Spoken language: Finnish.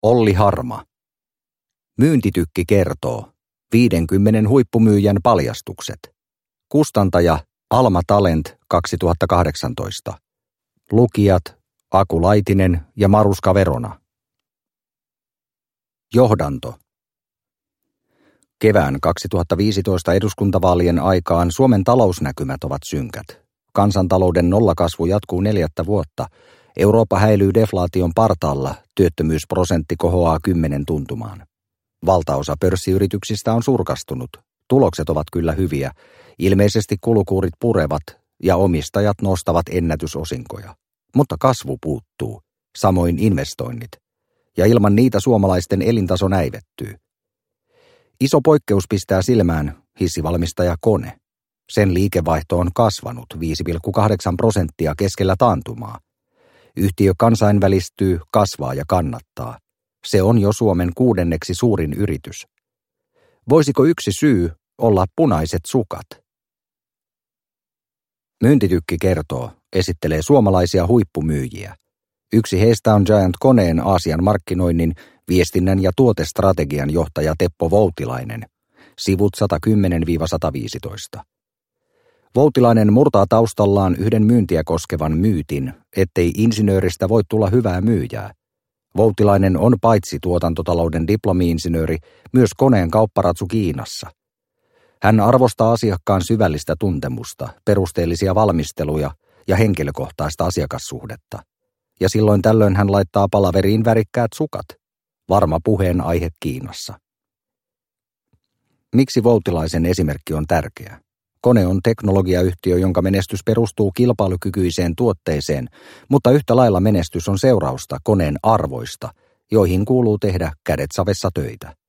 Olli Harma. Myyntitykki kertoo. 50 huippumyyjän paljastukset. Kustantaja Alma Talent 2018. Lukijat Aku Laitinen ja Maruska Verona. Johdanto. Kevään 2015 eduskuntavaalien aikaan Suomen talousnäkymät ovat synkät. Kansantalouden nollakasvu jatkuu 4. vuotta. Eurooppa häilyy deflaation partaalla, työttömyysprosentti kohoaa 10 tuntumaan. Valtaosa pörssiyrityksistä on surkastunut. Tulokset ovat kyllä hyviä. Ilmeisesti kulukuurit purevat ja omistajat nostavat ennätysosinkoja. Mutta kasvu puuttuu, samoin investoinnit. Ja ilman niitä suomalaisten elintaso näivettyy. Iso poikkeus pistää silmään hissivalmistaja Kone. Sen liikevaihto on kasvanut 5,8% keskellä taantumaa. Yhtiö kansainvälistyy, kasvaa ja kannattaa. Se on jo Suomen 6. suurin yritys. Voisiko yksi syy olla punaiset sukat? Myyntitykki kertoo, esittelee suomalaisia huippumyyjiä. Yksi heistä on Giant Koneen Aasian markkinoinnin, viestinnän ja tuotestrategian johtaja Teppo Voutilainen. Sivut 110-115. Voutilainen murtaa taustallaan yhden myyntiä koskevan myytin, ettei insinööristä voi tulla hyvää myyjää. Voutilainen on paitsi tuotantotalouden diplomi-insinööri, myös Koneen kaupparatsu Kiinassa. Hän arvostaa asiakkaan syvällistä tuntemusta, perusteellisia valmisteluja ja henkilökohtaista asiakassuhdetta. Ja silloin tällöin hän laittaa palaveriin värikkäät sukat. Varma puheenaihe Kiinassa. Miksi Voutilaisen esimerkki on tärkeä? Kone on teknologiayhtiö, jonka menestys perustuu kilpailukykyiseen tuotteeseen, mutta yhtä lailla menestys on seurausta Koneen arvoista, joihin kuuluu tehdä kädet savessa töitä.